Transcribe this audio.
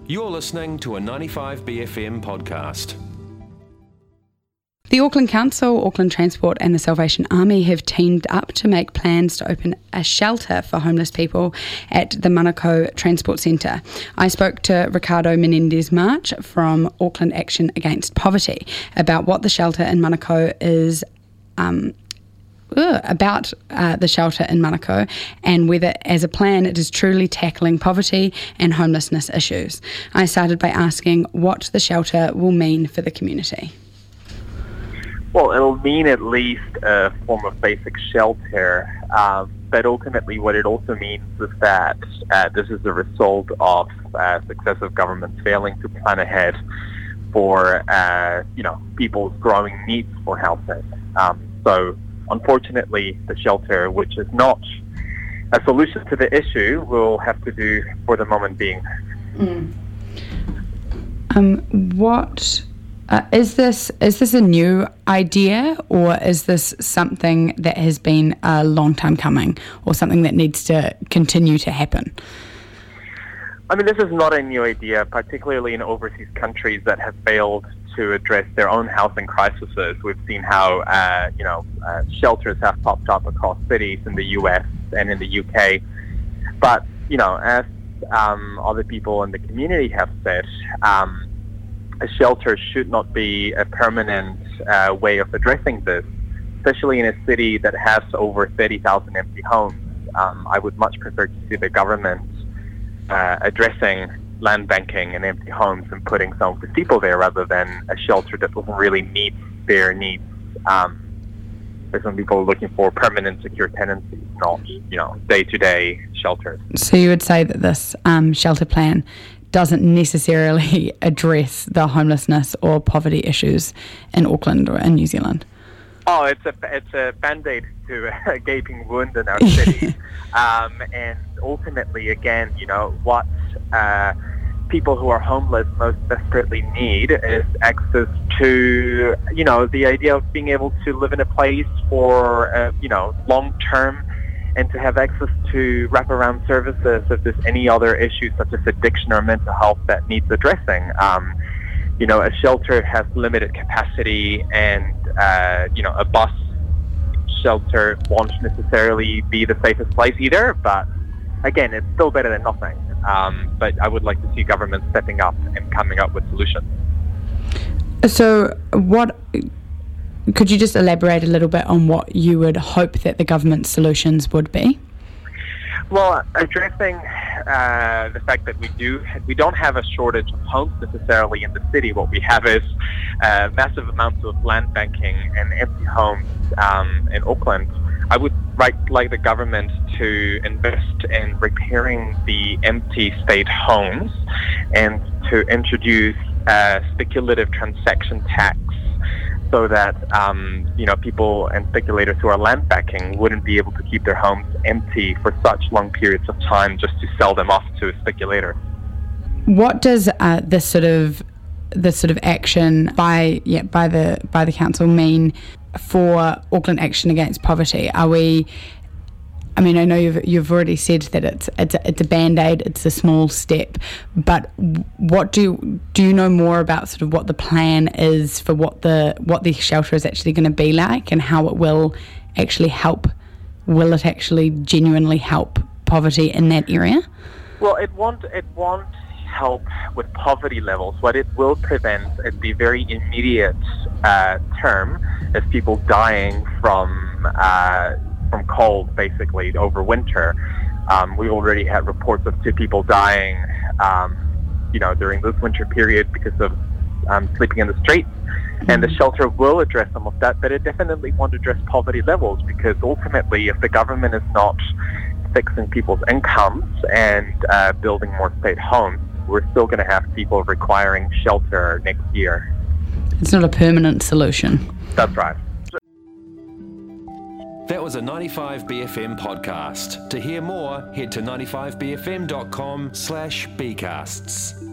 You're listening to a 95BFM podcast. The Auckland Council, Auckland Transport and the Salvation Army have teamed up to make plans to open a shelter for homeless people at the Manukau Transport Centre. I spoke to Ricardo Menendez-March from Auckland Action Against Poverty about what the shelter in Manukau is the shelter in Manukau and whether, as a plan, it is truly tackling poverty and homelessness issues. I started by asking what the shelter will mean for the community. Well, it'll mean at least a form of basic shelter, but ultimately what it also means is that this is the result of successive governments failing to plan ahead for, people's growing needs for housing. So, unfortunately, the shelter, which is not a solution to the issue, will have to do for the moment being. Is this a new idea, or is this something that has been a long time coming, or something that needs to continue to happen? I mean, this is not a new idea, particularly in overseas countries that have failed to address their own housing crises. We've seen how, shelters have popped up across cities in the US and in the UK. But, as other people in the community have said, a shelter should not be a permanent way of addressing this, especially in a city that has over 30,000 empty homes. I would much prefer to see the government addressing land banking and empty homes and putting some of the people there rather than a shelter that doesn't really meet their needs. There's some people looking for permanent secure tenancies, not, day-to-day shelters. So you would say that this shelter plan doesn't necessarily address the homelessness or poverty issues in Auckland or in New Zealand? Oh, it's a band-aid to a gaping wound in our city. And ultimately, again, what people who are homeless most desperately need is access to, the idea of being able to live in a place for, long-term, and to have access to wraparound services if there's any other issues such as addiction or mental health that needs addressing. A shelter has limited capacity, and a bus shelter won't necessarily be the safest place either, but again, it's still better than nothing. But I would like to see government stepping up and coming up with solutions. So could you just elaborate a little bit on what you would hope that the government's solutions would be? Well, addressing the fact that we don't have a shortage of homes necessarily in the city. What we have is massive amounts of land banking and empty homes in Auckland. I would like the government to invest in repairing the empty state homes and to introduce a speculative transaction tax, so that people and speculators who are land banking wouldn't be able to keep their homes empty for such long periods of time just to sell them off to a speculator. What does this sort of action by the council mean for Auckland Action Against Poverty? I know you've already said that it's a band-aid, it's a small step, but what do you know more about sort of what the plan is for what the shelter is actually going to be like, and how it will actually help? Will it actually genuinely help poverty in that area? Well, it won't help with poverty levels. What it will prevent at the very immediate term is people dying from cold, basically, over winter. We already had reports of 2 people dying, during this winter period because of sleeping in the streets. And the shelter will address some of that, but it definitely won't address poverty levels, because ultimately, if the government is not fixing people's incomes and building more state homes, we're still going to have people requiring shelter next year. It's not a permanent solution. That's right. That was a 95BFM podcast. To hear more, head to 95bfm.com/bcasts.